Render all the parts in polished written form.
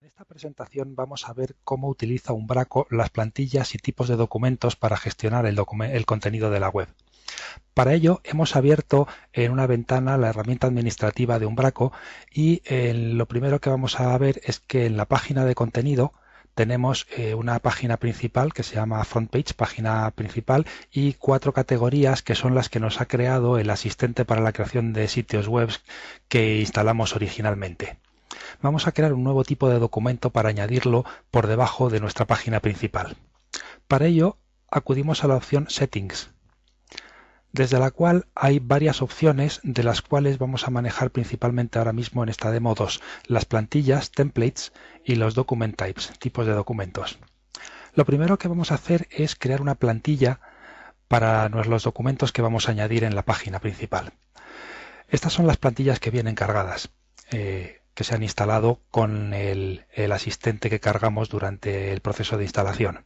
esta presentación vamos a ver cómo utiliza Umbraco las plantillas y tipos de documentos para gestionar el contenido de la web. Para ello hemos abierto en una ventana la herramienta administrativa de Umbraco y lo primero que vamos a ver es que en la página de contenido tenemos una página principal que se llama Front Page, página principal, y 4 categorías que son las que nos ha creado el asistente para la creación de sitios web que instalamos originalmente. Vamos a crear un nuevo tipo de documento para añadirlo por debajo de nuestra página principal. Para ello acudimos a la opción Settings, desde la cual hay varias opciones de las cuales vamos a manejar principalmente ahora mismo en esta demo 2, las plantillas, templates y los document types, tipos de documentos. Lo primero que vamos a hacer es crear una plantilla para los documentos que vamos a añadir en la página principal. Estas son las plantillas que vienen cargadas, que se han instalado con el asistente que cargamos durante el proceso de instalación.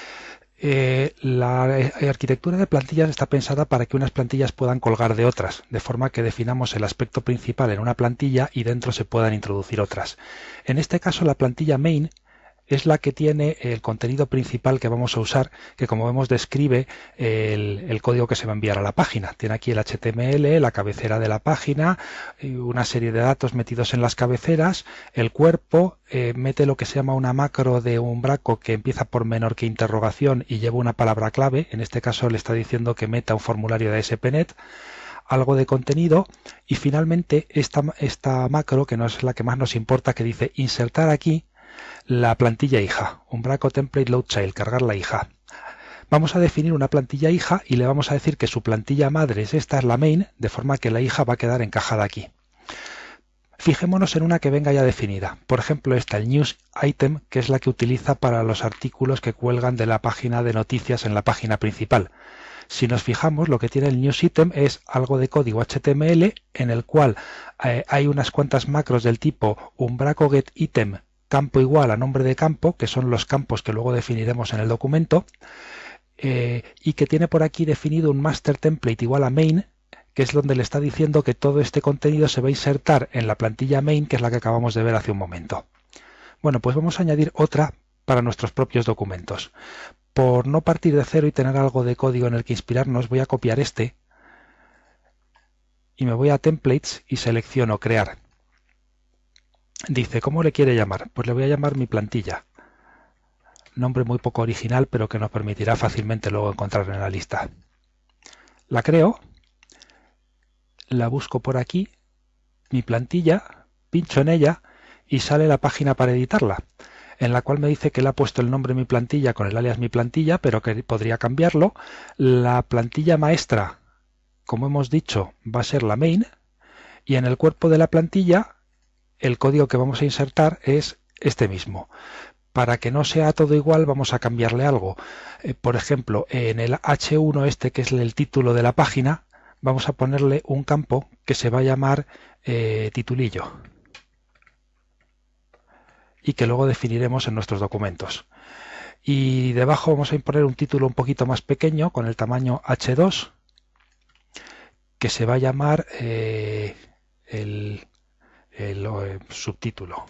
La arquitectura de plantillas está pensada para que unas plantillas puedan colgar de otras, de forma que definamos el aspecto principal en una plantilla y dentro se puedan introducir otras. En este caso, la plantilla main es la que tiene el contenido principal que vamos a usar, que como vemos describe el código que se va a enviar a la página. Tiene aquí el HTML, la cabecera de la página, una serie de datos metidos en las cabeceras, el cuerpo, mete lo que se llama una macro de Umbraco que empieza por menor que interrogación y lleva una palabra clave. En este caso le está diciendo que meta un formulario de ASP.NET, algo de contenido y finalmente esta macro, que no es la que más nos importa, que dice insertar aquí la plantilla hija, Umbraco Template Load Child, cargar la hija. Vamos a definir una plantilla hija y le vamos a decir que su plantilla madre es esta, es la main, de forma que la hija va a quedar encajada aquí. Fijémonos en una que venga ya definida. Por ejemplo, esta, el News Item, que es la que utiliza para los artículos que cuelgan de la página de noticias en la página principal. Si nos fijamos, lo que tiene el News Item es algo de código HTML en el cual hay unas cuantas macros del tipo Umbraco Get Item campo igual a nombre de campo, que son los campos que luego definiremos en el documento, y que tiene por aquí definido un master template igual a main, que es donde le está diciendo que todo este contenido se va a insertar en la plantilla main, que es la que acabamos de ver hace un momento. Bueno, pues vamos a añadir otra para nuestros propios documentos. Por no partir de cero y tener algo de código en el que inspirarnos, voy a copiar este y me voy a templates y selecciono crear. Dice, ¿cómo le quiere llamar? Pues le voy a llamar mi plantilla. Nombre muy poco original, pero que nos permitirá fácilmente luego encontrarlo en la lista. La creo, la busco por aquí, mi plantilla, pincho en ella y sale la página para editarla, en la cual me dice que le ha puesto el nombre mi plantilla con el alias mi plantilla, pero que podría cambiarlo. La plantilla maestra, como hemos dicho, va a ser la main, y en el cuerpo de la plantilla el código que vamos a insertar es este mismo. Para que no sea todo igual vamos a cambiarle algo. Por ejemplo, en el H1 este, que es el título de la página, vamos a ponerle un campo que se va a llamar titulillo y que luego definiremos en nuestros documentos. Y debajo vamos a imponer un título un poquito más pequeño con el tamaño H2 que se va a llamar el subtítulo.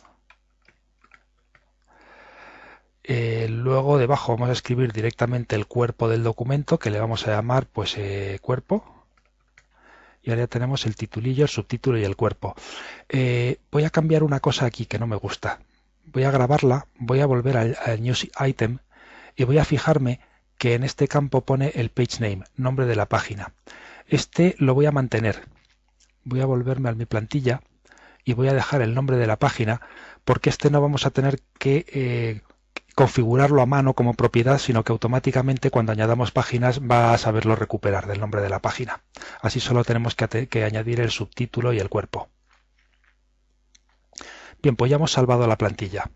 Luego debajo vamos a escribir directamente el cuerpo del documento, que le vamos a llamar pues cuerpo, y ahora ya tenemos el titulillo, el subtítulo y el cuerpo. Voy a cambiar una cosa aquí que no me gusta. Voy a grabarla, voy a volver al News Item y voy a fijarme que en este campo pone el page name, nombre de la página. Este lo voy a mantener. Voy a volverme a mi plantilla y voy a dejar el nombre de la página, porque este no vamos a tener que configurarlo a mano como propiedad, sino que automáticamente cuando añadamos páginas va a saberlo recuperar del nombre de la página. Así solo tenemos que añadir el subtítulo y el cuerpo. Bien, pues ya hemos salvado la plantilla.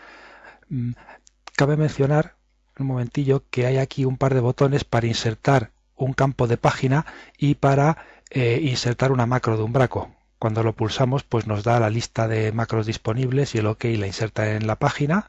Cabe mencionar, un momentillo, que hay aquí un par de botones para insertar un campo de página y para insertar una macro de Umbraco. Cuando lo pulsamos, pues nos da la lista de macros disponibles y el OK la inserta en la página.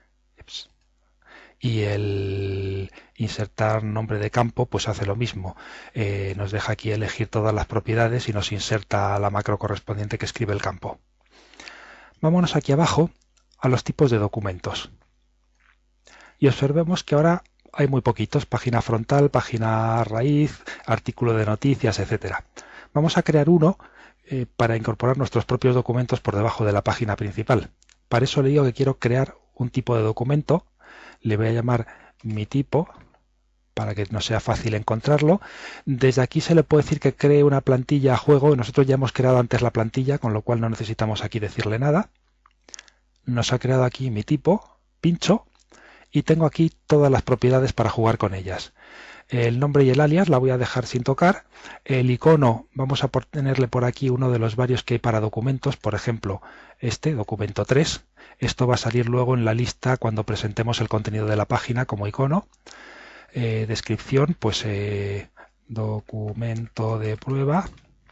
Y el insertar nombre de campo pues hace lo mismo. Nos deja aquí elegir todas las propiedades y nos inserta la macro correspondiente que escribe el campo. Vámonos aquí abajo a los tipos de documentos. Y observemos que ahora hay muy poquitos: página frontal, página raíz, artículo de noticias, etcétera. Vamos a crear uno para incorporar nuestros propios documentos por debajo de la página principal. Para eso le digo que quiero crear un tipo de documento. Le voy a llamar mi tipo para que nos sea fácil encontrarlo. Desde aquí se le puede decir que cree una plantilla a juego. Nosotros ya hemos creado antes la plantilla, con lo cual no necesitamos aquí decirle nada. Nos ha creado aquí mi tipo, pincho, y tengo aquí todas las propiedades para jugar con ellas. El nombre y el alias la voy a dejar sin tocar. El icono vamos a ponerle por aquí uno de los varios que hay para documentos, por ejemplo este, documento 3. Esto va a salir luego en la lista cuando presentemos el contenido de la página como icono. Descripción, pues documento de prueba.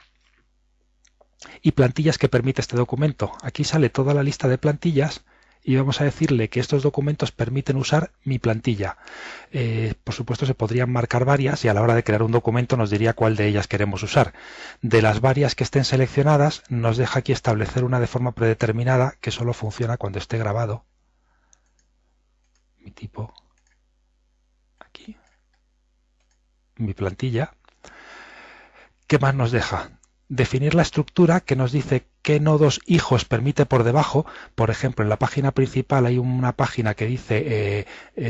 Y plantillas que permite este documento. Aquí sale toda la lista de plantillas y vamos a decirle que estos documentos permiten usar mi plantilla. Por supuesto se podrían marcar varias y a la hora de crear un documento nos diría cuál de ellas queremos usar. De las varias que estén seleccionadas nos deja aquí establecer una de forma predeterminada que solo funciona cuando esté grabado. Mi tipo, aquí, mi plantilla. ¿Qué más nos deja? Definir la estructura que nos dice qué nodos hijos permite por debajo. Por ejemplo, en la página principal hay una página que dice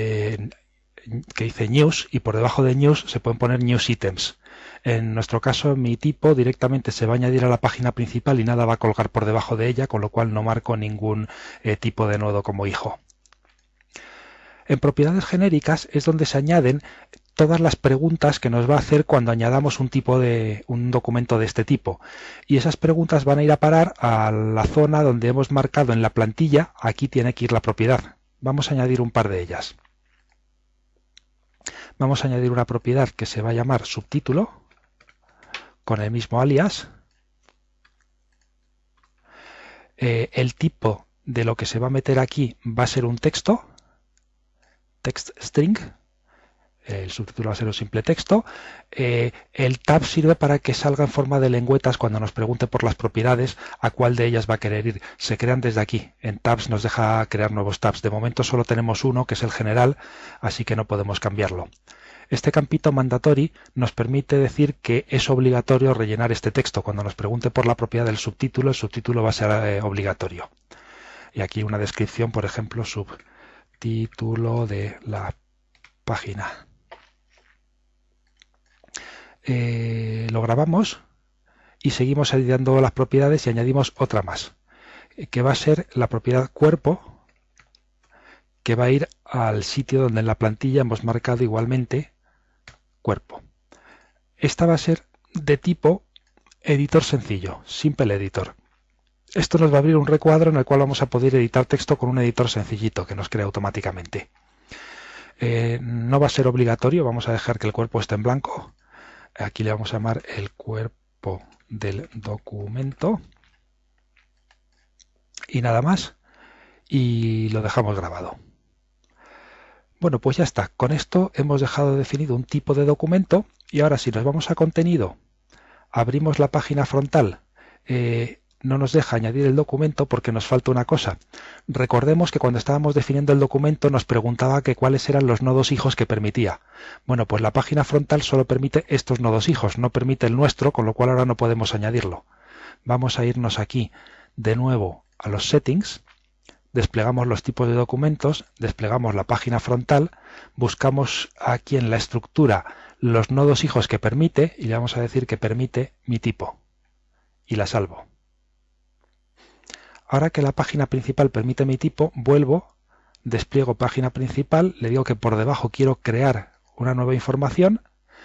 News, y por debajo de News se pueden poner News Items. En nuestro caso, mi tipo directamente se va a añadir a la página principal y nada va a colgar por debajo de ella, con lo cual no marco ningún tipo de nodo como hijo. En propiedades genéricas es donde se añaden todas las preguntas que nos va a hacer cuando añadamos un documento de este tipo. Y esas preguntas van a ir a parar a la zona donde hemos marcado en la plantilla. Aquí tiene que ir la propiedad. Vamos a añadir un par de ellas. Vamos a añadir una propiedad que se va a llamar subtítulo, con el mismo alias. El tipo de lo que se va a meter aquí va a ser un texto, text string. El subtítulo va a ser un simple texto. El tab sirve para que salga en forma de lengüetas cuando nos pregunte por las propiedades a cuál de ellas va a querer ir. Se crean desde aquí. En tabs nos deja crear nuevos tabs. De momento solo tenemos uno, que es el general, así que no podemos cambiarlo. Este campito mandatory nos permite decir que es obligatorio rellenar este texto. Cuando nos pregunte por la propiedad del subtítulo, el subtítulo va a ser obligatorio. Y aquí una descripción, por ejemplo, subtítulo de la página. Lo grabamos y seguimos editando las propiedades y añadimos otra más, que va a ser la propiedad cuerpo, que va a ir al sitio donde en la plantilla hemos marcado igualmente cuerpo. Esta va a ser de tipo editor sencillo, simple editor. Esto nos va a abrir un recuadro en el cual vamos a poder editar texto con un editor sencillito que nos crea automáticamente. No va a ser obligatorio, vamos a dejar que el cuerpo esté en blanco. Aquí le vamos a llamar el cuerpo del documento y nada más, y lo dejamos grabado. Bueno, pues ya está. Con esto hemos dejado definido un tipo de documento y ahora si nos vamos a contenido, abrimos la página frontal. No nos deja añadir el documento porque nos falta una cosa. Recordemos que cuando estábamos definiendo el documento nos preguntaba que cuáles eran los nodos hijos que permitía. Bueno, pues la página frontal solo permite estos nodos hijos, no permite el nuestro, con lo cual ahora no podemos añadirlo. Vamos a irnos aquí de nuevo a los settings, desplegamos los tipos de documentos, desplegamos la página frontal, buscamos aquí en la estructura los nodos hijos que permite y le vamos a decir que permite mi tipo y la salvo. Ahora que la página principal permite mi tipo, vuelvo, despliego página principal, le digo que por debajo quiero crear una nueva información,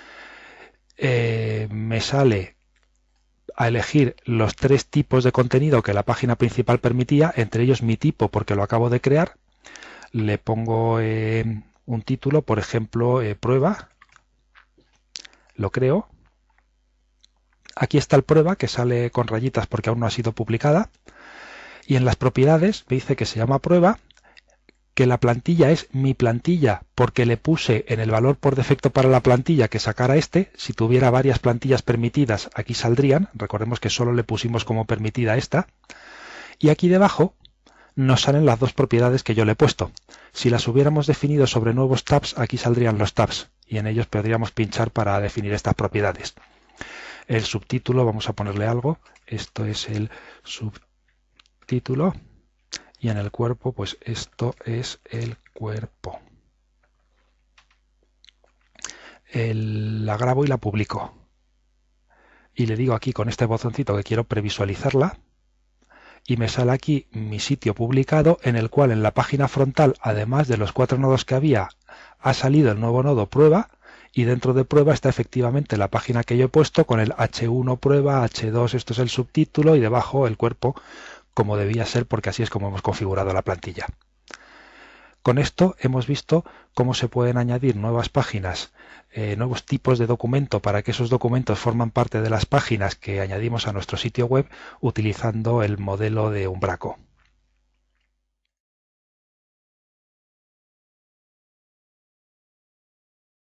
me sale a elegir los 3 tipos de contenido que la página principal permitía, entre ellos mi tipo porque lo acabo de crear, le pongo un título, por ejemplo, prueba, lo creo, aquí está el prueba que sale con rayitas porque aún no ha sido publicada. Y en las propiedades me dice que se llama prueba, que la plantilla es mi plantilla porque le puse en el valor por defecto para la plantilla que sacara este. Si tuviera varias plantillas permitidas aquí saldrían, recordemos que solo le pusimos como permitida esta. Y aquí debajo nos salen las dos propiedades que yo le he puesto. Si las hubiéramos definido sobre nuevos tabs, aquí saldrían los tabs y en ellos podríamos pinchar para definir estas propiedades. El subtítulo, vamos a ponerle algo, esto es el subtítulo, y en el cuerpo, pues esto es el cuerpo. La grabo y la publico. Y le digo aquí con este botoncito que quiero previsualizarla, y me sale aquí mi sitio publicado, en el cual en la página frontal, además de los 4 nodos que había, ha salido el nuevo nodo prueba, y dentro de prueba está efectivamente la página que yo he puesto con el H1 prueba, H2, esto es el subtítulo, y debajo el cuerpo, como debía ser, porque así es como hemos configurado la plantilla. Con esto hemos visto cómo se pueden añadir nuevas páginas, nuevos tipos de documento para que esos documentos forman parte de las páginas que añadimos a nuestro sitio web utilizando el modelo de Umbraco.